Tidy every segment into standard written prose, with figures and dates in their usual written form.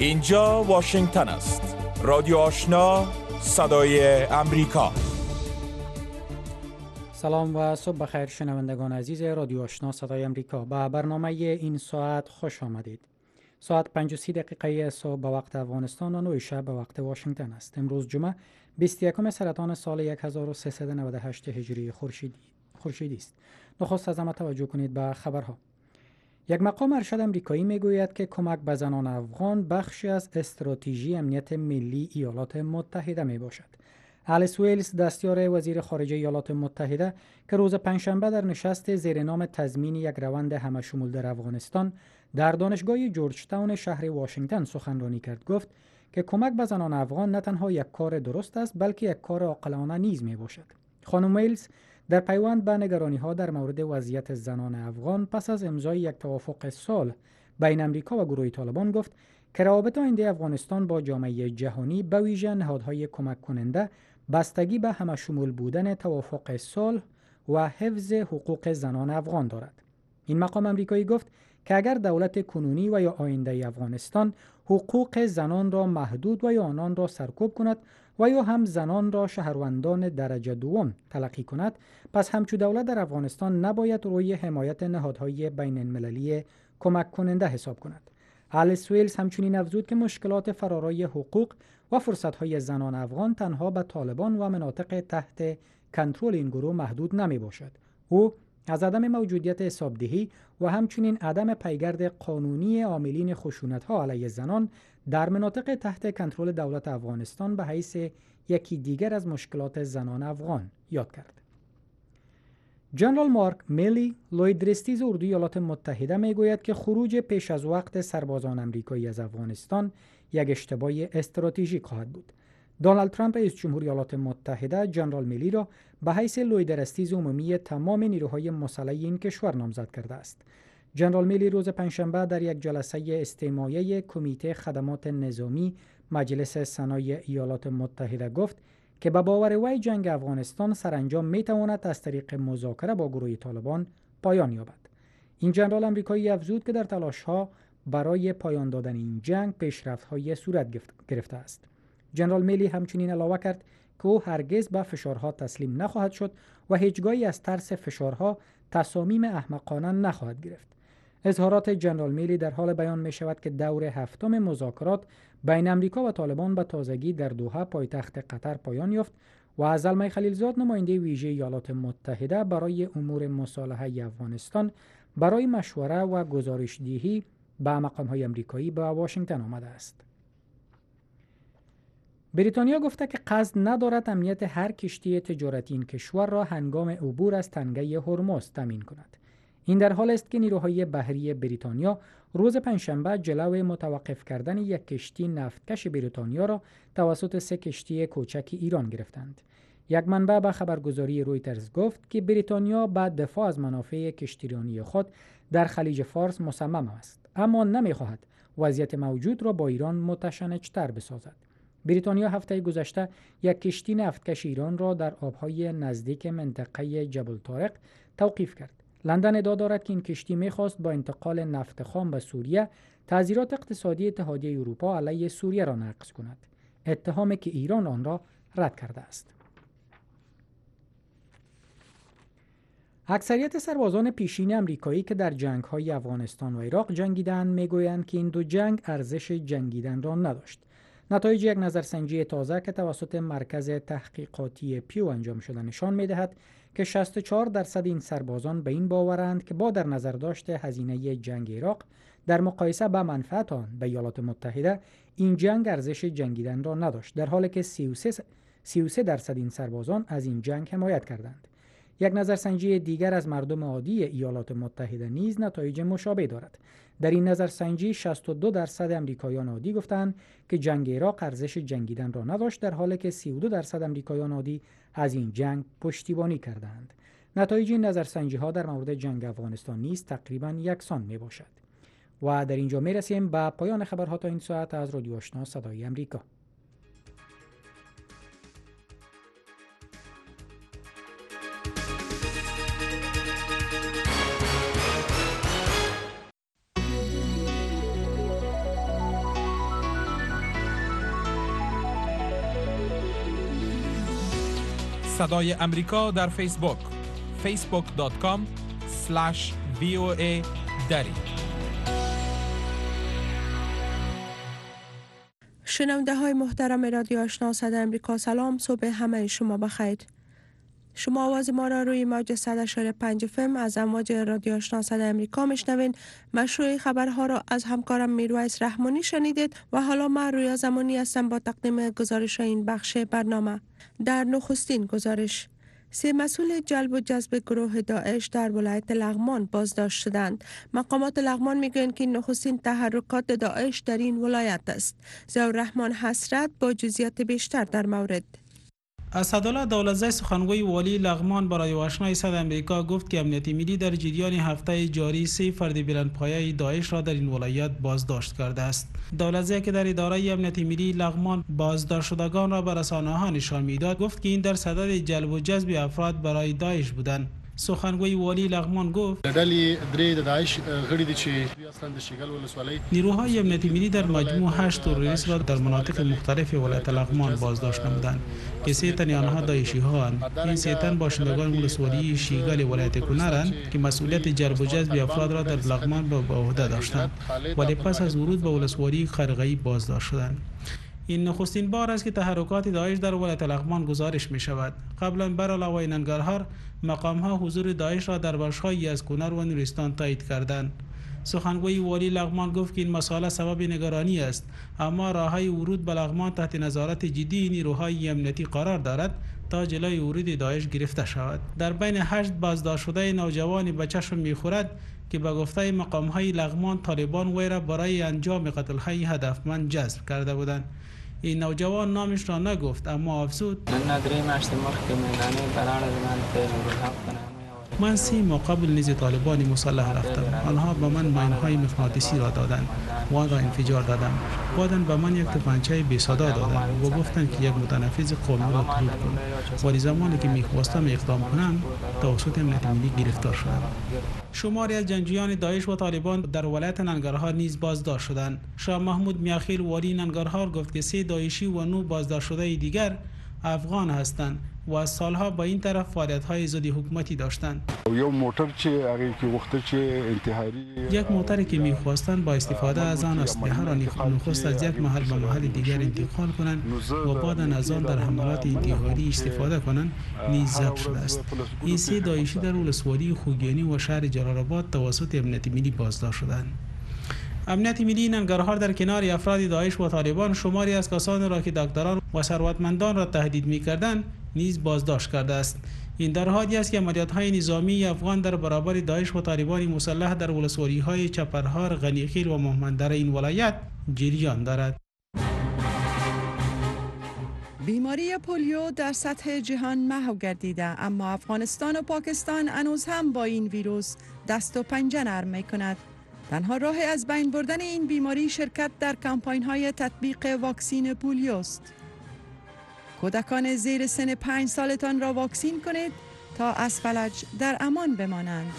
اینجا واشنگتن است. رادیو آشنا، صدای امریکا. سلام و صبح بخیر شنوندگان عزیز رادیو آشنا صدای امریکا. به برنامه این ساعت خوش آمدید. ساعت 5:30 صبح به وقت افغانستان و 9 شب به وقت واشنگتن است. امروز جمعه 21 سرطان سال 1398 هجری خورشیدی است. نخست از همه توجه کنید به خبرها. یک مقام ارشد امریکایی میگوید که کمک به زنان افغان بخشی از استراتژی امنیت ملی ایالات متحده می باشد. آلیس ویلز دستیار وزیر خارجه ایالات متحده که روز پنجشنبه در نشست زیر نام تضمین یک روند همه‌شمول در افغانستان در دانشگاه جورج تاون شهر واشنگتن سخنرانی کرد، گفت که کمک به زنان افغان نه تنها یک کار درست است بلکه یک کار عاقلانه نیز می باشد. خانم ویلز در پیوند به نگرانی‌ها در مورد وضعیت زنان افغان پس از امضای یک توافق صلح بین امریکا و گروه طالبان گفت که روابط آینده افغانستان با جامعه جهانی به ویژه نهادهای کمک کننده بستگی به همه‌شمول بودن توافق صلح و حفظ حقوق زنان افغان دارد. این مقام امریکایی گفت که اگر دولت کنونی و یا آینده افغانستان حقوق زنان را محدود و یا آنان را سرکوب کند و یا هم زنان را شهروندان درجه دوم تلقی کند، پس همچو دولت در افغانستان نباید روی حمایت نهادهای بین المللی کمک کننده حساب کند. آلیس ویلز همچنین افزود که مشکلات فرارای حقوق و فرصت‌های زنان افغان تنها به طالبان و مناطق تحت کنترل این گروه محدود نمی باشد. او از عدم موجودیت حسابدهی و همچنین عدم پیگرد قانونی عاملین خشونت‌ها علیه زنان در مناطق تحت کنترل دولت افغانستان به حیث یکی دیگر از مشکلات زنان افغان یاد کرد. جنرال مارک میلی، لویدرستیز اردوی ایالات متحده میگوید که خروج پیش از وقت سربازان امریکایی از افغانستان یک اشتباه استراتژیک خواهد بود. دونالد ترامپ رئیس جمهور ایالات متحده جنرال میلی را به حیث لویدرستیز عمومی تمام نیروهای مسلح این کشور نامزد کرده است. جنرال میلی روز پنجشنبه در یک جلسه استماعی کمیته خدمات نظامی مجلس سنای ایالات متحده گفت که به باور وی جنگ افغانستان سرانجام میتواند از طریق مذاکره با گروه طالبان پایان یابد. این جنرال امریکایی افزود که در تلاش‌ها برای پایان دادن این جنگ پیشرفت‌های صورت گرفته است. جنرال میلی همچنین علاوه کرد که او هرگز به فشارها تسلیم نخواهد شد و هیچگاهی از ترس فشارها تصامیم احمقانه نخواهد گرفت. اظهارات جنرال میلی در حال بیان می شود که دور هفتم مذاکرات بین امریکا و طالبان به تازگی در دوحه پایتخت قطر پایان یافت و از زلمه خلیلزاد نماینده ویژه ایالات متحده برای امور مصالحه افغانستان برای مشوره و گزارشدهی به مقام‌های امریکایی به واشنگتن آمده است. بریتانیا گفته که قصد ندارد امنیت هر کشتی تجارتی این کشور را هنگام عبور از تنگه هرمز تامین کند. این در حال است که نیروهای بحری بریتانیا روز پنجشنبه جلوی متوقف کردن یک کشتی نفتکش بریتانیا را توسط 3 کشتی کوچک ایران گرفتند. یک منبع به خبرگزاری رویترز گفت که بریتانیا به دفاع از منافع کشتیرانی خود در خلیج فارس مصمم است، اما نمی‌خواهد وضعیت موجود را با ایران متشنج‌تر بسازد. بریتانیا هفته گذشته یک کشتی نفتکش ایران را در آبهای نزدیک منطقه جبل طارق توقیف کرد. لندن ادعا دارد که این کشتی می‌خواست با انتقال نفت خام به سوریه تعزیرات اقتصادی اتحادیه اروپا علیه سوریه را نقض کند، اتهامی که ایران آن را رد کرده است. اکثریت سربازان پیشین امریکایی که در جنگ‌های افغانستان و عراق جنگیدند می‌گویند که این دو جنگ ارزش جنگیدن را نداشت. نتایج یک نظرسنجی تازه که توسط مرکز تحقیقاتی پیو انجام شده نشان می‌دهد که 64% این سربازان به این باورند که با در نظر داشت هزینه جنگ عراق در مقایسه با منفعت آن به ایالات متحده این جنگ ارزش جنگیدن را نداشت، در حالی که 33% این سربازان از این جنگ حمایت کردند. یک نظرسنجی دیگر از مردم عادی ایالات متحده نیز نتایج مشابه دارد. در این نظرسنجی 62% امریکایان عادی گفتند که جنگ عراق ارزش جنگیدن را نداشت، در حالی که 32% امریکایان عادی از این جنگ پشتیبانی کردند. نتایج این نظرسنجی ها در مورد جنگ افغانستان نیز تقریباً یکسان می باشد. و در اینجا می رسیم به پایان خبرها تا این ساعت از رادیو آشنا صدای امریکا. صدای امریکا در فیسبوک facebook.com/VOA دری. شنونده های محترم رادیو آشنا صدای امریکا، سلام، صبح همه شما بخیر. شما آواز ما را روی موج 100.5 FM از امواج رادیو آشنا صدای امریکا میشنوین. مشروع خبرها را از همکارم میرویس رحمانی شنیدید و حالا من رویا زمانی هستم با تقدیم گزارش این بخش برنامه. در نخستین گزارش، 3 مسئول جلب و جذب گروه داعش در ولایت لغمان بازداشت شدند. مقامات لغمان میگویند که نخستین تحرکات داعش در این ولایت است. ضیاءالرحمن حسرت با جزئیات بیشتر در مورد. اسدالله دولتزی سخنگوی والی لغمان برای آشنای صدای امریکا گفت که امنیت ملی در جریان هفته جاری 3 فرد بلندپایه داعش را در این ولایت بازداشت کرده است. دولتزی که در اداره امنیت ملی لغمان بازداشت شدگان را به رسانه‌ها نشان میداد، گفت که این در صدد جلب و جذب افراد برای داعش بودند. سخنگوی والی لغمان گفت نیروهای امنیت ملی در مجموع 8 تروریست را در مناطق مختلف ولایت لغمان بازداشت نمودند که 3 تن آنها داعشی ها اند. این 3 تن باشندگان ولسوالی شیگل ولایت کنرند که مسئولیت جلب و جذب افراد را در لغمان به عهده داشتند، ولی پس از ورود به ولسوالی خرقه‌ای بازداشت شدند. این نخستین بار است که تحرکات داعش در ولایت لغمان گزارش می شود. قبلا بر علاوه ننگرهار، مقام‌ها حضور داعش را در بخش‌هایی از کنر و نورستان تایید کردند. سخنگوی والی لغمان گفت که این مسئله سبب نگرانی است، اما راههای ورود به لغمان تحت نظارت جدی نیروهای امنیتی قرار دارد تا جلوی ورود داعش گرفته شود. در بین 8 بازداشت شده نوجوانی به چشم می‌خورد که به گفته مقام‌های لغمان طالبان وی را برای انجام قتل‌های هدفمند جذب کرده بودند. این نوجوان نامش را نگفت، اما افزود من 3 ماه قبل نیز طالبان مسلح رفتم. آنها به من ماین‌های مغناطیسی را دادند و آن را انفجار دادم. بعداً به من یک تفنگچه بی صدا دادند و گفتند که یک متنفذ قومی را طرود کن. ولی زمانی که می‌خواستم اقدام کنم توسط امنیت ملی گرفتار شدم. شماری از جنگجویان داعش و طالبان در ولایت ننگرهار نیز بازداشت شدند. شاه محمود میاخیل والی ننگرهار گفت که 3 داعشی و 9 بازداشت شده دیگر افغان هستند و از سالها با این طرف فعالیت‌های ضد حکومتی داشتند. یک موتری که می‌خواستند با استفاده از آن اسلحه را نخست از یک محل به محل دیگر انتقال کنند و بعد از آن در حملات انتحاری استفاده کنند نیز ضبط شده است. این 3 داعشی در ولسوالی خوگیانی و شهر جلال آباد توسط امنیت ملی بازداشت شدند. امنیت ملی ننگرهار در کنار افراد داعش و طالبان شماری از کسانی را که دکتران و ثروتمندان را تهدید می‌کردند نیز بازداشت کرده است. این در حالی است که عملیات‌های نظامی افغان در برابر داعش و طالبان مسلح در ولسوالی‌های چپرهار، غنیخیل و مهمندره این ولایت جریان دارد. بیماری پولیو در سطح جهان محو گردیده، اما افغانستان و پاکستان هنوز هم با این ویروس دست و پنجه نرم می‌کند. تنها راه از بین بردن این بیماری شرکت در کمپاین‌های تطبیق واکسین پولیو است. کودکان زیر سن 5 سالتان را واکسین کنید تا از فلج در امان بمانند.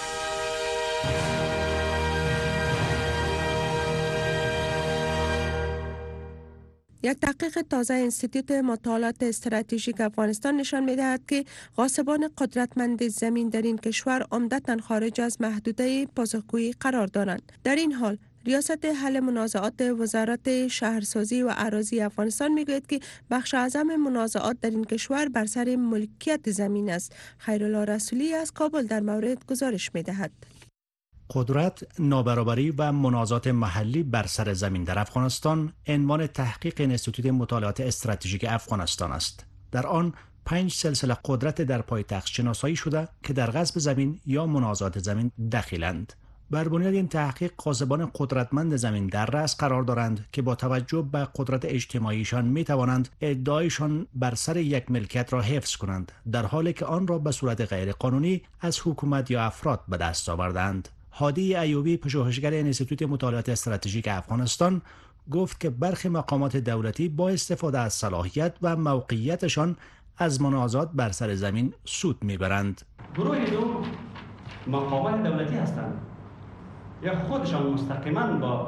یک تحقیق تازه انستیتوت مطالعات استراتژیک افغانستان نشان می‌دهد که غاصبان قدرتمند زمین در این کشور عمدتاً خارج از محدوده پاسخگویی قرار دارند. در این حال ریاست حل منازعات وزارت شهرسازی و اراضی افغانستان میگوید که بخش اعظم منازعات در این کشور بر سر ملکیت زمین است. خیرالله رسولی از کابل در مورد گزارش می‌دهد. قدرت، نابرابری و منازعات محلی بر سر زمین در افغانستان عنوان تحقیق انستیتوت مطالعات استراتژیک افغانستان است. در آن 5 سلسله قدرت در پایتخت شناسایی شده که در غصب زمین یا منازعات زمین دخیلند. بر بنیاد این تحقیق غاصبان قدرتمند زمین در رأس قرار دارند که با توجه به قدرت اجتماعیشان می توانند ادعایشان بر سر یک ملکیت را حفظ کنند، در حالی که آن را به صورت غیر قانونی از حکومت یا افراد به دست آوردند. هادی ایوبی، پژوهشگر انستیتوت مطالعات استراتژیک افغانستان، گفت که برخی مقامات دولتی با استفاده از صلاحیت و موقعیتشان از منازعات بر سر زمین سود میبرند. گروه دو مقامات دولتی هستند یا خودشان مستقیما با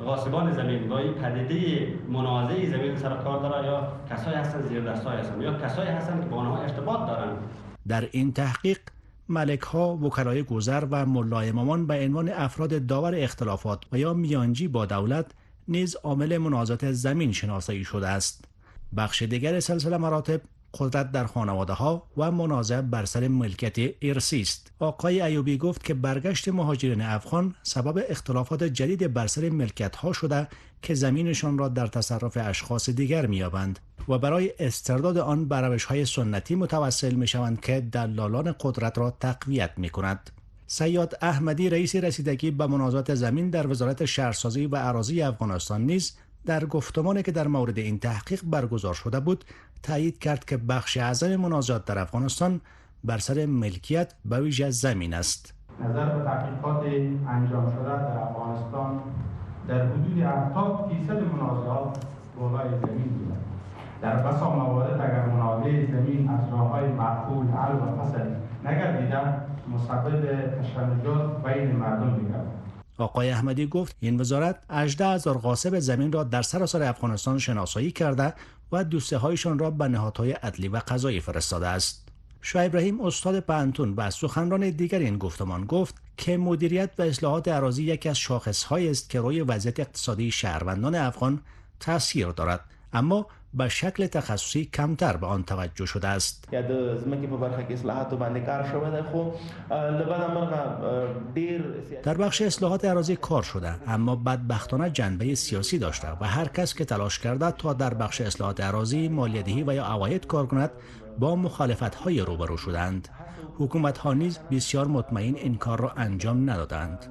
غاصبان زمین با این پدیده منازعه زمین سر کار داره یا کسایی هستن زیر دستای هستن یا کسایی هستن که با آنها ارتباط دارن. در این تحقیق ملک ها، وکلای گذر و ملا امامان به عنوان افراد داور اختلافات و یا میانجی با دولت نیز عامل منازعات زمین شناسایی شده است. بخش دیگر سلسله مراتب قدرت در خانواده ها و منازعه بر سر ملکیت ارثی است. آقای ایوبی گفت که برگشت مهاجرین افغان سبب اختلافات جدید بر سر ملکیت ها شده که زمینشان را در تصرف اشخاص دیگر می‌یابند و برای استرداد آن به روش‌های سنتی متوسل می‌شوند که دلالان قدرت را تقویت می‌کند. سیاد احمدی رئیس رسیدگی به منازعات زمین در وزارت شهرسازی و اراضی افغانستان نیز در گفتمانی که در مورد این تحقیق برگزار شده بود تایید کرد که بخش اعظم منازعات در افغانستان بر سر ملکیت به ویژه زمین است. نظر به تحقیقات انجام شده در افغانستان در حدود 70% منازعات بالای زمین بوده. در بسا موارد اگر منازعه زمین از راه‌های معقول حل و فصل نگردیده مسبب تشنجات بین مردم می‌گردد. آقای احمدی گفت این وزارت 18,000 غاصب زمین را در سراسر افغانستان شناسایی کرده و دوسته‌هایشان را به نهادهای عدلی و قضایی فرستاده است. شعیب رحیم استاد پانتون و سخنران دیگر این گفتمان گفت که مدیریت و اصلاحات اراضی یکی از شاخص‌هایی است که روی وضعیت اقتصادی شهروندان افغان تاثیر دارد، اما به شکل تخصصی کمتر به آن توجه شده است. یا د زمکه په برخه کې اصلاحات باندې کار شوی دی، خو لبد مرغه ډیر در بخش اصلاحات اراضی کار شده، اما بدبختانه جنبه سیاسی داشته و هر کس که تلاش کرده تا در بخش اصلاحات اراضی مالیه‌دهی و یا عواید کار کند با مخالفت‌های روبرو شدند. حکومت‌ها نیز بسیار مطمئن این کار را انجام ندادند.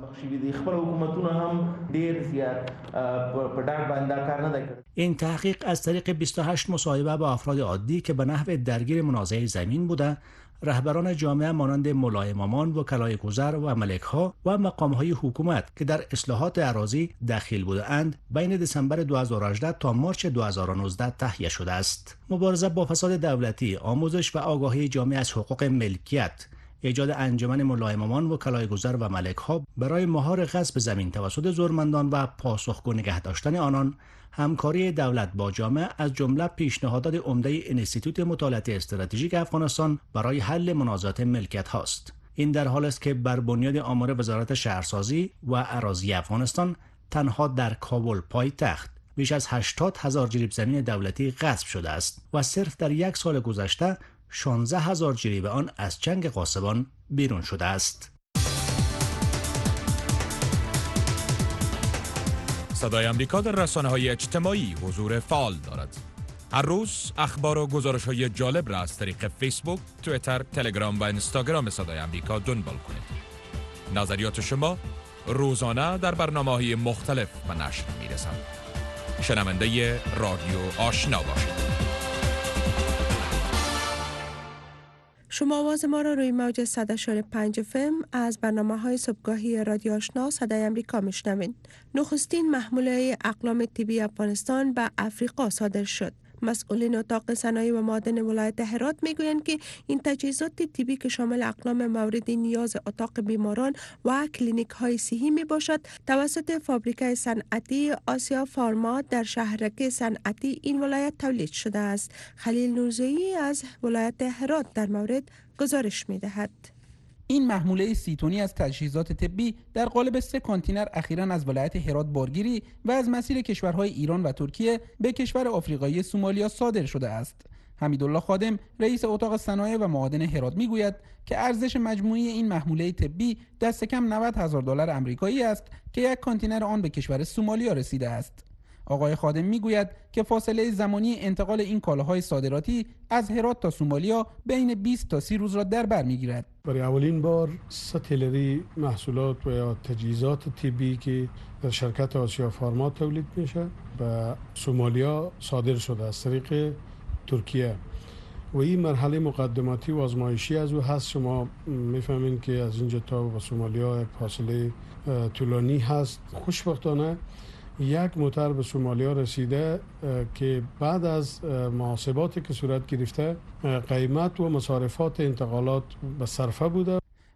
این تحقیق از طریق 28 مصاحبه با افراد عادی که به نحو درگیر منازعه زمین بوده، رهبران جامعه مانند ملا امامان، وکلای گذر و ملک‌ها و مقام‌های حکومت که در اصلاحات اراضی دخیل بودند بین دسامبر 2018 تا مارس 2019 تهیه شده است. مبارزه با فساد دولتی، آموزش و آگاهی جامعه از حقوق ملکیت، ایجاد انجمن ملا امامان، وکلای گذر و ملک‌ها برای مهار غصب زمین توسط زورمندان و پاسخگو نگه داشتن آنان، همکاری دولت با جامعه از جمله پیشنهادات عمده انستیتوت مطالعات استراتژیک افغانستان برای حل منازعات ملکیت هاست. این در حالی است که بر بنیاد آمار وزارت شهرسازی و اراضی افغانستان تنها در کابل پایتخت بیش از 80,000 جریب زمین دولتی غصب شده است و صرف در یک سال گذشته 16,000 جریب آن از چنگ غاصبان بیرون شده است. صدای آمریکا در رسانه‌های اجتماعی حضور فعال دارد. هر روز اخبار و گزارش‌های جالب را از طریق فیسبوک، توییتر، تلگرام و اینستاگرام صدای آمریکا دنبال کنید. نظریات شما روزانه در برنامه‌های مختلف به نشر می‌رسد. شنونده رادیو آشنا باشید. شما آواز ما را روی موج 100.5 FM از برنامه‌های صبحگاهی رادیو آشنا صدای آمریکا میشنوید. نخستین محموله اقلام طبی افغانستان به افریقا صادر شد. مسئولین اتاق صنایع و معادن ولایت هرات میگویند که این تجهیزات طبی که شامل اقلام مورد نیاز اتاق بیماران و کلینیک های صحی می باشد توسط فابریکه صنعتی آسیا فارما در شهرک صنعتی این ولایت تولید شده است. خلیل نورزایی از ولایت هرات در مورد گزارش می دهد. این محموله 30 تنی از تجهیزات طبی در قالب 3 کانتینر اخیراً از ولایت هرات بارگیری و از مسیر کشورهای ایران و ترکیه به کشور آفریقایی سومالیا صادر شده است. حمیدالله خادم رئیس اتاق صنایع و معادن هرات میگوید که ارزش مجموعی این محموله طبی دست کم $90,000 آمریکایی است که یک کانتینر آن به کشور سومالیا رسیده است. آقای خادم میگوید که فاصله زمانی انتقال این کالاهای صادراتی از هرات تا سومالیا بین 20 تا 30 روز را در بر میگیرد. برای اولین بار ستیلری محصولات و یا تجهیزات طبی که در شرکت آسیا فارما تولید میشه به سومالیا صادر شده از طریق ترکیه و این مرحله مقدماتی و آزمایشی از او هست. شما میفهمین که از اینجا تا به سومالیا فاصله طولانی هست. خوشبختانه یک موتر به سومالیا رسیده که بعد از محاسباتی که صورت گرفته قیمت و مصارفات انتقالات به صرفه بوده.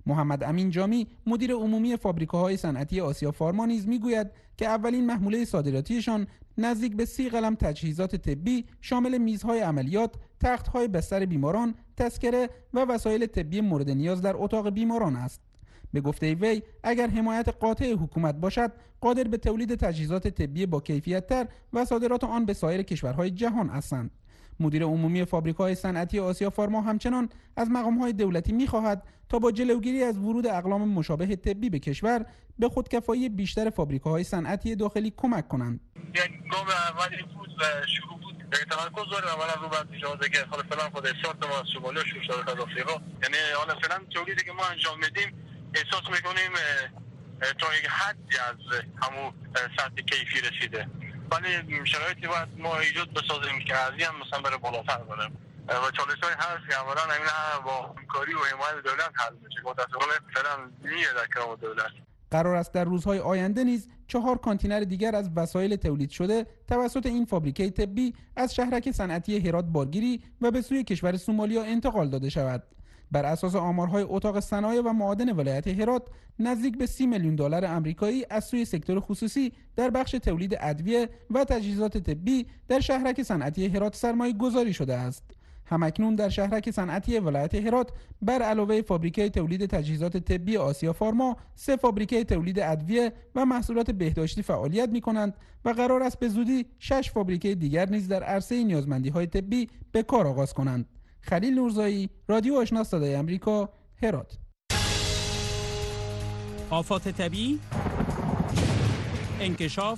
محمد امین جامی مدیر عمومی فابریکاهای صنعتی آسیا فارما نیز میگوید که اولین محموله صادراتیشان نزدیک به 30 قلم تجهیزات طبی شامل میزهای عملیات، تخت‌های بستر بیماران، تذکره و وسایل طبی مورد نیاز در اتاق بیماران است. به گفته وی اگر حمایت قاطع حکومت باشد قادر به تولید تجهیزات طبی با کیفیت‌تر و صادرات آن به سایر کشورهای جهان هستند. مدیر عمومی فابریکاهای صنعتی آسیا فارما همچنان از مقام‌های دولتی می‌خواهد تا با جلوگیری از ورود اقلام مشابه طبی به کشور به خودکفایی بیشتر فابریکاهای صنعتی داخلی کمک کنند. یک گام اولی بود و شروع بود. تمرکز داریم اولا رو بر اجازه که حالا فعلا خود استارت ما از سومالیا شروع شده از آفریقا. یعنی حالا فعلا تولیدی که ما انجام میدیم احساس می‌کنیم تا یک حدی از همون سطح کیفی رسیده. ولی شرایطی باید ما ایجاد بسازیم که ارزی هم مثلا بره بالاتر بره و چالش‌های هست که اولا همین با همکاری و حمایت دولت حل میشه. متأسفانه فعلا نیه در کار دولت. قرار است در روزهای آینده نیز 4 کانتینر دیگر از وسایل تولید شده توسط این فابریکه طبی از شهرک صنعتی هرات بارگیری و به سوی کشور سومالیا انتقال داده شود. بر اساس آمارهای اتاق صنایع و معادن ولایت هرات نزدیک به 30 میلیون دلار آمریکایی از سوی سکتور خصوصی در بخش تولید ادویه و تجهیزات طبی در شهرک صنعتی هرات سرمایه گذاری شده است. همکنون در شهرک صنعتی ولایت هرات بر علاوه فابریکه تولید تجهیزات طبی آسیا فارما 3 فابریکه تولید ادویه و محصولات بهداشتی فعالیت می‌کنند و قرار است به زودی 6 فابریکه دیگر نیز در عرصه نیازمندی‌های طبی به کار آغاز کنند. خلیل نورزایی، رادیو آشنا صدای آمریکا، هرات. آفات طبیعی، انکشاف،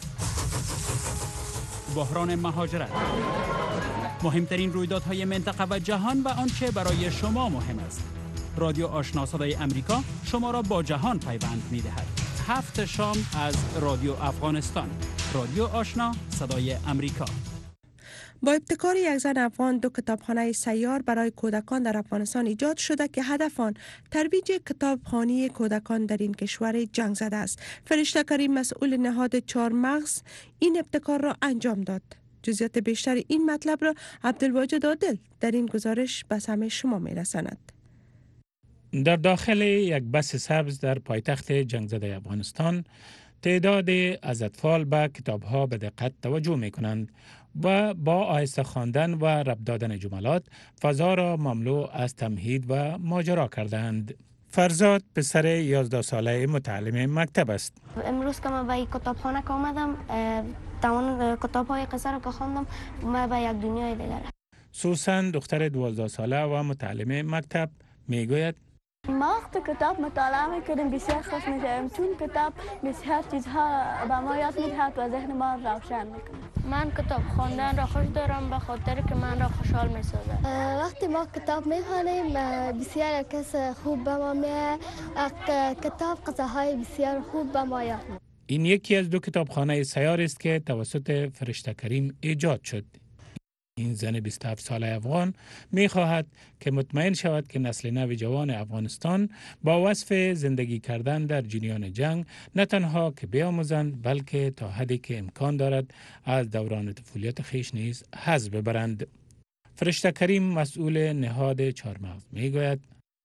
بحران مهاجرت، مهمترین رویدادهای منطقه و جهان و آنچه برای شما مهم است. رادیو آشنا صدای آمریکا شما را با جهان پیوند می‌دهد. 7 شام از رادیو افغانستان. رادیو آشنا صدای آمریکا. با ابتکار یک زن افغان 2 کتابخانه سیار برای کودکان در افغانستان ایجاد شده که هدف آن ترویج کتابخوانی کودکان در این کشور جنگ زده است. فرشته کریم مسئول نهاد 4 مغز این ابتکار را انجام داد. جزئیات بیشتر این مطلب را عبدالواجد عادل در این گزارش به سمع شما میرساند. در داخل یک بس سبز در پایتخت جنگ زده افغانستان تعداد از اطفال به کتاب‌ها به دقت توجه می‌کنند و با آهسته خواندن و ربط دادن جملات فضا را مملو از تمهید و ماجرا کردند. فرزاد پسر 11 ساله متعلم مکتب است. امروز که من به این کتابخانه که آمدم تمام کتاب‌های قصه را که خواندم من به یک دنیای دیگر. سوسن دختر 12 ساله و متعلم مکتب میگوید ما وقتی کتاب مطالعه میکنیم بسیار خوش میشویم چون کتاب بسیار چیزها به ما یاد میدهد و ذهن ما روشن میکنه. من کتاب خواندن را خوش دارم به خاطر که من را خوشحال میسازد. وقتی ما کتاب میخوانیم بسیار کس خوب به ما میاد. کتاب قصه های بسیار خوب به ما یاد میدهد. این یکی از 2 کتابخانه سیار است که توسط فرشته کریم ایجاد شد. این زن 27 ساله افغان می خواهد که مطمئن شود که نسل نو جوان افغانستان با وصف زندگی کردن در جریان جنگ نه تنها که بیاموزند بلکه تا حدی که امکان دارد از دوران طفولیت خویش نیز حظ ببرند. فرشته کریم مسئول نهاد 4 مغز می گوید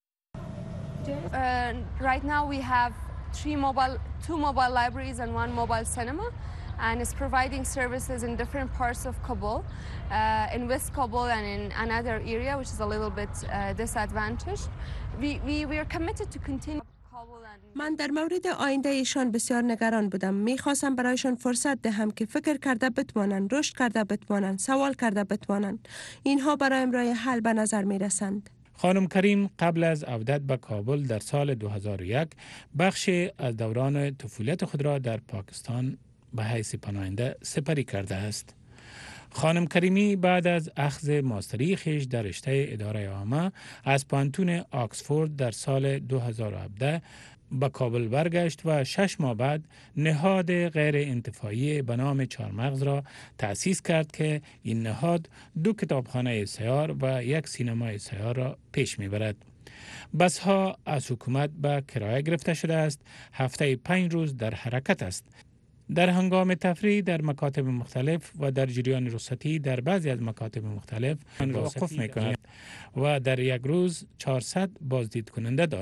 Right now we have 2 mobile libraries and 1 mobile cinema. And is providing services in different parts of Kabul, in West Kabul and in another area which is a little bit disadvantaged. We are committed to continue. من در مورد آینده ایشان بسیار نگران بودم. میخواستم برایشان فرصت دهم که فکر کرده بتوانند، رشد کرده بتوانند، سوال کرده بتوانند. اینها برایم راه حل به نظر میرسند. خانم کریم قبل از عودت به کابل در سال 2001 بخشی از دوران طفولیت خود را در پاکستان به حیث پناهنده سپری کرده است. خانم کریمی بعد از اخذ ماستری خویش در رشته اداره عامه از پانتون آکسفورد در سال 2017 به کابل برگشت و 6 ماه بعد نهاد غیر انتفاعی به نام 4 مغز را تأسیس کرد که این نهاد 2 کتابخانه سیار و 1 سینمای سیار را پیش میبرد. بس ها از حکومت به کرایه گرفته شده است، هفته 5 روز در حرکت است. در هنگام تفریح در مکاتب مختلف و در جریان رخصتی در بعضی از مکاتب مختلف توقف می‌کند و در یک روز 400 بازدید کننده دارد.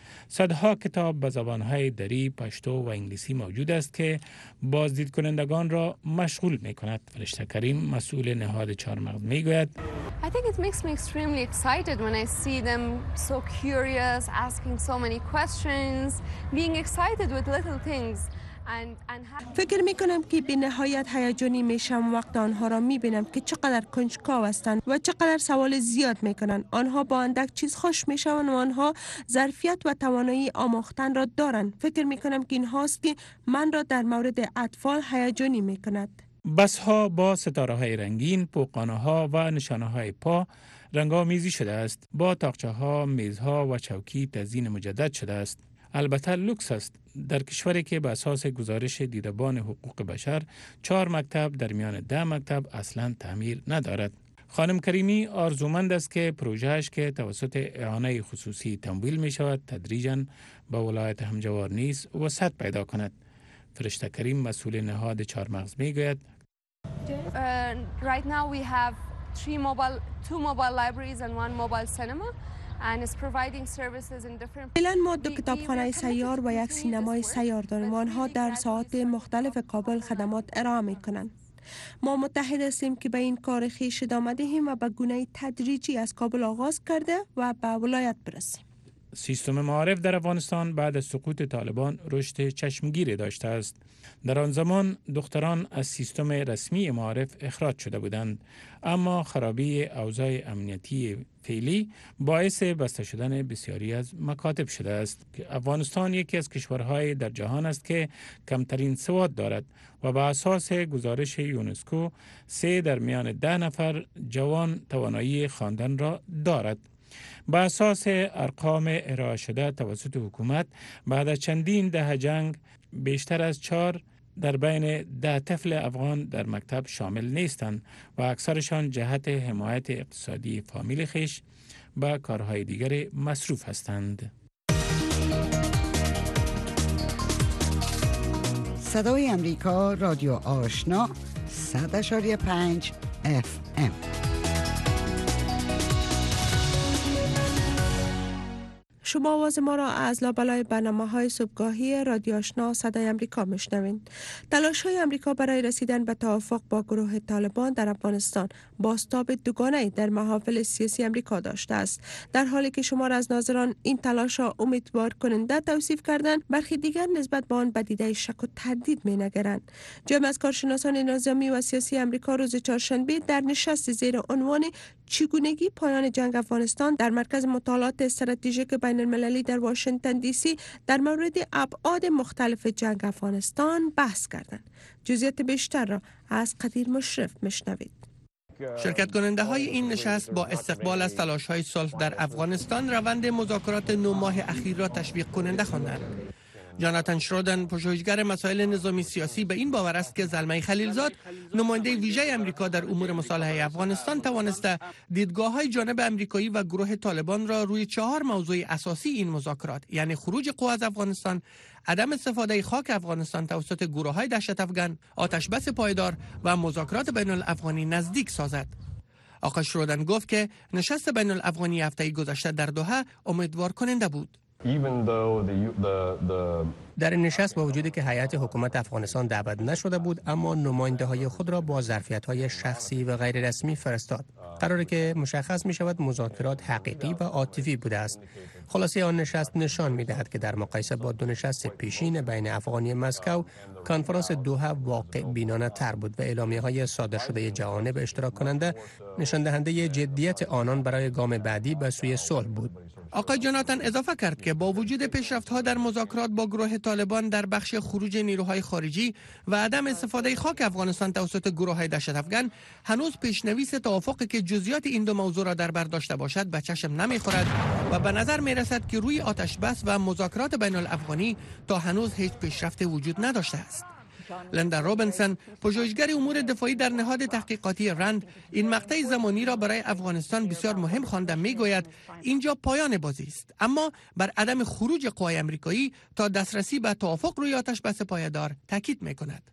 صدها کتاب به زبانهای دری، پشتو و انگلیسی موجود است که بازدید کنندگان را مشغول می کند. فرشته کریم مسئول نهاد چهارمغز می گوید I think it makes me extremely excited when I see them so curious, asking so many questions, being excited with little things. فکر می کنم که به نهایت هیجانی میشم وقت آنها را می بینم که چقدر کنجکاو هستند و چقدر سوال زیاد می کنند. آنها با اندک چیز خوش می شوند و آنها ظرفیت و توانایی آموختن را دارند. فکر می کنم که این هاست که من را در مورد اطفال هیجانی می کند. بسها با ستاره های رنگین، پوکانه ها و نشانه های پا رنگامیزی شده است. با تاقچه ها، میزها و چوکی تزیین مجدد شده است. البته لوکس است. در کشوری که به اساس گزارش دیدبان حقوق بشر 4 مکتب در میان 10 مکتب اصلا تعمیر ندارد. خانم کریمی آرزومند است که پروژهش که توسط اعانه خصوصی تمویل می شود تدریجاً به ولایت همجوار نیز وسعت پیدا کند. فرشته کریم مسئول نهاد چهارمغز می گوید Right now we have 2 mobile libraries and 1 mobile cinema. فعلا ما 2 کتابخانه سیار و 1 سینمای سیار داریم و آنها در ساعات مختلف کابل خدمات ارائه می کنند. ما متحد هستیم که به این کار خویش ادامه دهیم و به گونه تدریجی از کابل آغاز کرده و به ولایت برسیم. سیستم معارف در افغانستان بعد از سقوط طالبان رشد چشمگیری داشته است. در آن زمان دختران از سیستم رسمی معارف اخراج شده بودند، اما خرابی اوضاع امنیتی فعلی باعث بسته شدن بسیاری از مکاتب شده است که افغانستان یکی از کشورهای در جهان است که کمترین سواد دارد و به اساس گزارش یونسکو 3 در میان 10 نفر جوان توانایی خواندن را دارد. با اساس ارقام ارائه شده توسط حکومت بعد از چندین دهه جنگ بیشتر از 4 در بین 10 طفل افغان در مکتب شامل نیستند و اکثرشان جهت حمایت اقتصادی فامیل خویش به کارهای دیگر مصروف هستند. صدای امریکا رادیو آشنا 100.5 FM. شما آواز ما را از لابلای برنامه‌های صبحگاهی رادیو آشنا صدای امریکا میشنوید. تلاش‌های امریکا برای رسیدن به توافق با گروه طالبان در افغانستان بازتاب دوگانه‌ای در محافل سیاسی امریکا داشته است. در حالی که شمار از ناظران این تلاش‌ها امیدوار کننده توصیف کردند، برخی دیگر نسبت به آن به دیده شک و تردید می‌نگرند. جمع از کارشناسان نظامی و سیاسی امریکا روز چهارشنبه در نشست زیر عنوان چگونگی پایان جنگ افغانستان در مرکز مطالعات استراتژیک بین المللی در واشنگتن دی سی در مورد ابعاد مختلف جنگ افغانستان بحث کردند. جزئیات بیشتر را از قدیر مشرف میشنوید. شرکت کننده های این نشست با استقبال از تلاش های صلح در افغانستان روند مذاکرات 9 ماه اخیر را تشویق کننده خواندند. جاناتان شرودن، پژوهشگر مسائل نظامی سیاسی، به این باور است که زلمه خلیلزاد، نماینده ویژه امریکا در امور مصالحه افغانستان، توانسته دیدگاه‌های جانب امریکایی و گروه طالبان را روی 4 موضوع اساسی این مذاکرات، یعنی خروج قوا از افغانستان، عدم استفاده خاک افغانستان توسط گروه‌های دهشت افغان، آتشبس پایدار و مذاکرات بین الافغانی نزدیک سازد. آقای شرودن گفت که نشست بین الافغانی هفته گذشته در دوحه امیدوار کننده بود. در این نشست با وجودی که هیئت حکومت افغانستان دعوت نشده بود، اما نماینده های خود را با ظرفیت های شخصی و غیر رسمی فرستاد. قراره که مشخص می شود مذاکرات حقیقی و عاطفی بوده است. خلاصه آن نشست نشان می دهد که در مقایسه با 2 نشست پیشین بین افغانی مسکو، کنفرانس دوحه واقع بینانه تر بود و اعلامیه های صادر شده جوانب اشتراک کننده نشان دهنده جدیت آنان برای گام بعدی به سوی صلح بود. آقای جاناتان اضافه کرد که با وجود پیشرفت‌ها در مذاکرات با گروه طالبان در بخش خروج نیروهای خارجی و عدم استفاده خاک افغانستان توسط گروه‌های دهشت افغان، هنوز پیش‌نویس توافقی که جزئیات این 2 موضوع را در بر داشته باشد به چشم نمی‌خورد و به نظر می‌رسد که روی آتش بس و مذاکرات بین الافغانی تا هنوز هیچ پیشرفت وجود نداشته است. لندا روبنسون، پژوهشگر امور دفاعی در نهاد تحقیقاتی رند، این مقطع زمانی را برای افغانستان بسیار مهم خوانده میگوید اینجا پایان بازی است، اما بر عدم خروج قوای آمریکایی تا دسترسی به توافق روی آتش بس پایدار تاکید میکند.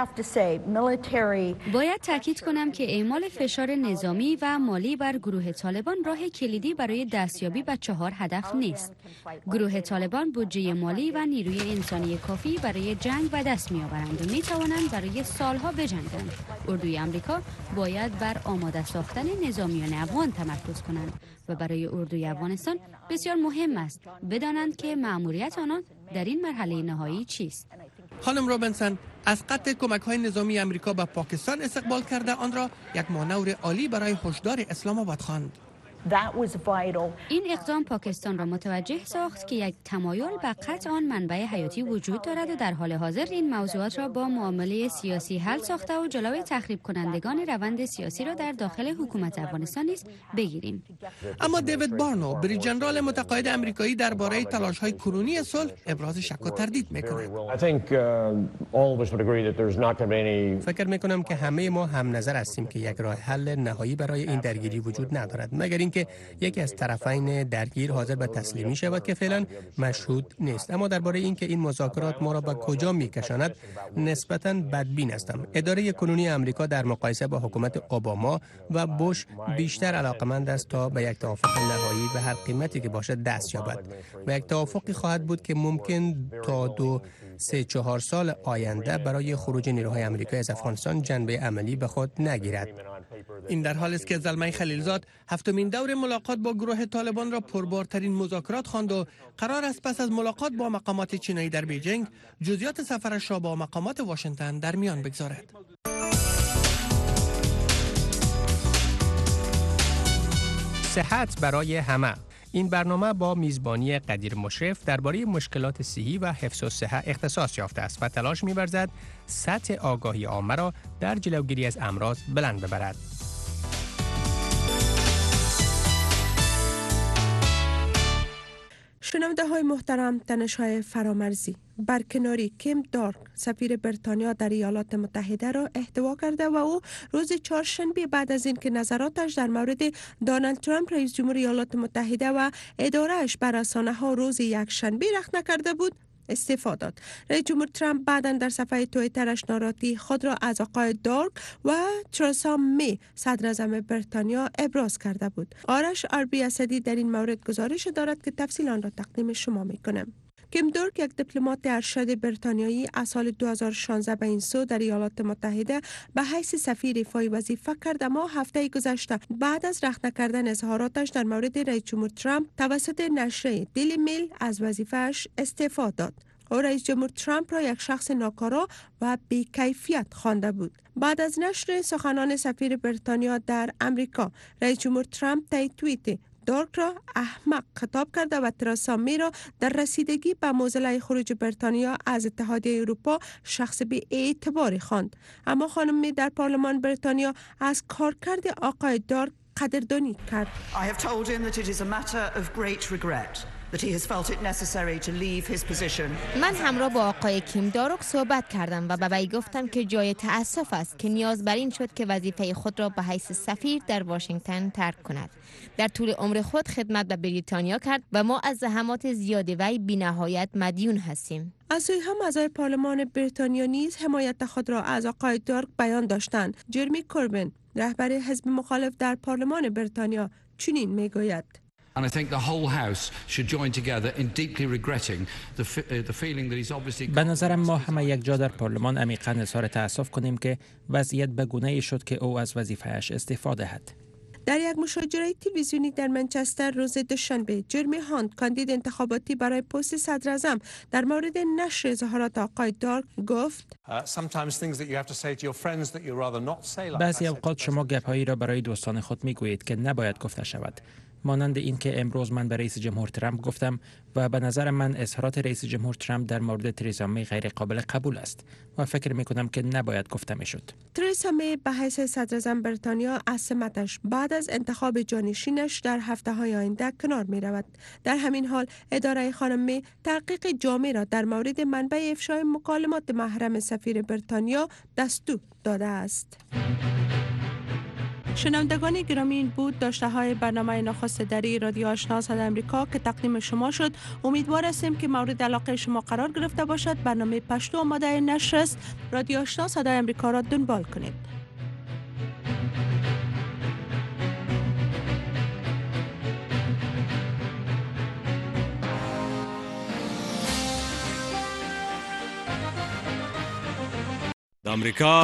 باید تاکید کنم که اعمال فشار نظامی و مالی بر گروه طالبان راه کلیدی برای دستیابی به 4 هدف نیست. گروه طالبان بودجه مالی و نیروی انسانی کافی برای جنگ به دست می‌آورند و می‌توانند برای سالها بجنگند. اردوی آمریکا باید بر آماده ساختن نظامیان افغان تمرکز کنند و برای اردوی افغانستان بسیار مهم است بدانند که مأموریت آنان در این مرحله نهایی چیست. خانم روبنسون از قطع کمک‌های نظامی آمریکا به پاکستان استقبال کرده آن را یک مانور عالی برای هشدار اسلام آباد خواند. این اقدام پاکستان را متوجه ساخت که یک تمایل به قطع آن منبع حیاتی وجود دارد و در حال حاضر این موضوعات را با معامله سیاسی حل ساخته و جلوی تخریب کنندگان روند سیاسی را در داخل حکومت افغانستان نیز بگیریم. اما دیوید بارنو، بریج ژنرال متقاعد آمریکایی، درباره تلاش‌های کنونی صلح ابراز شک و تردید می‌کند. فکر می‌کنم که همه ما هم نظر هستیم که یک راه حل نهایی برای این درگیری وجود ندارد، مگر اینکه یکی از طرفین درگیر حاضر به تسلیمی شود که فعلا مشهود نیست. اما درباره اینکه این مذاکرات ما را به کجا می‌کشاند نسبتاً بدبین هستم. اداره کنونی آمریکا در مقایسه با حکومت اوباما و بوش بیشتر علاقمند است تا به یک توافق نهایی به هر قیمتی که باشد دست یابد و یک توافقی خواهد بود که ممکن تا 2-3-4 سال آینده برای خروج نیروهای آمریکایی از افغانستان جنبه عملی به خود نگیرد. این در حالی است که زلمه خلیلزاد هفتمین دور ملاقات با گروه طالبان را پربارترین مذاکرات خواند و قرار است پس از ملاقات با مقامات چینی در بیجینگ جزئیات سفرش را با مقامات واشنگتن در میان بگذارد. صحت برای همه. این برنامه با میزبانی قدیر مشرف درباره مشکلات صحی و حفظ الصحه اختصاص یافته است و تلاش می‌ورزد سطح آگاهی عامه را در جلوگیری از امراض بلند ببرد. شنونده های محترم، تنش‌های فرامرزی برکناری کیم دارک سفیر بریتانیا در ایالات متحده را احتوا کرده و او روز چهارشنبه بعد از اینکه نظراتش در مورد دونالد ترامپ رئیس جمهور ایالات متحده و اداره‌اش بر رسانه‌ها روز یکشنبه رخ نکرده بود استعفا داد. رئیس جمهور ترامپ بعداً در صفحه توییترش ناراحتی خود را از آقای دارک و ترسا می صدر اعظم بریتانیا ابراز کرده بود. آرش آربی اسدی در این مورد گزارش دارد که تفصیل آن را تقدیم شما می‌کنم. کیم دارک یک دیپلمات ارشد بریتانیایی از سال 2016 به این سو در ایالات متحده به حیث سفیر ایفای وظیفه کرد، اما هفته گذشته بعد از رخ نکردن اظهاراتش در مورد رئیس جمهور ترامپ توسط نشریه دیلی میل از وظیفه‌اش استعفا داد. او رئیس جمهور ترامپ را یک شخص ناکارا و بی‌کیفیت خوانده بود. بعد از نشر سخنان سفیر بریتانیا در امریکا، رئیس جمهور ترامپ طی توییت دارک را احمق خطاب کرده و ترسا می را در رسیدگی به معضله خروج بریتانیا از اتحادیه اروپا شخص بی اعتباری خواند. اما خانم می در پارلمان بریتانیا از کارکرد آقای دارک قدردانی کرد. I have told him that it is a matter of great regret that he has felt it necessary to leave his position. من همراه با آقای کیم دارک صحبت کردم و به وی گفتم که جای تأسف است که نیاز بر این شد که وظیفه خود را به حیث سفیر در واشنگتن ترک کند. در طول عمر خود خدمت به بریتانیا کرد و ما از زحمات زیاد وی بی‌نهایت مدیون هستیم. از سوی هم اعضای پارلمان بریتانیا نیز حمایت خود را از آقای دارک بیان داشتند. جرمی کوربین، رهبر حزب مخالف در پارلمان بریتانیا، چنین میگوید: And I think the whole House should join together in deeply regretting the feeling that he's obviously. به نظرم ما همه یک جا در پارلمان عمیقاً اظهار تأسف کنیم که وضعیت به گونه‌ای شد که او از وظیفه‌اش استعفا دهد. در یک مشاجره تلویزیونی در منچستر روز دوشنبه، جرمی هانت، کاندید انتخاباتی برای پست صدر اعظم، در مورد نشر اظهارات آقای دارک گفت: بعضی اوقات شما گپ‌هایی را برای دوستان خود میگویید که نباید گفته شود مانند اینکه امروز من به رئیس جمهور ترامپ گفتم و به نظر من اظهارات رئیس جمهور ترامپ در مورد تریزا می غیر قابل قبول است و فکر می کنم که نباید گفته می شد. تریزا می به حیث صدر اعظم بریتانیا از سمتش بعد از انتخاب جانشینش در هفته‌های آینده کنار می رود. در همین حال اداره خانم می تحقیق جامع را در مورد منبع افشای مکالمات محرم سفیر بریتانیا دستور داده است. شنوندگان گرامی، این بود داشته های برنامه نخست دری رادیو آشنا صدای امریکا که تقدیم شما شد. امیدوار هستیم که مورد علاقه شما قرار گرفته باشد. برنامه پشتو آماده نشر است. رادیو آشنا صدای امریکا را دنبال کنید. امریکا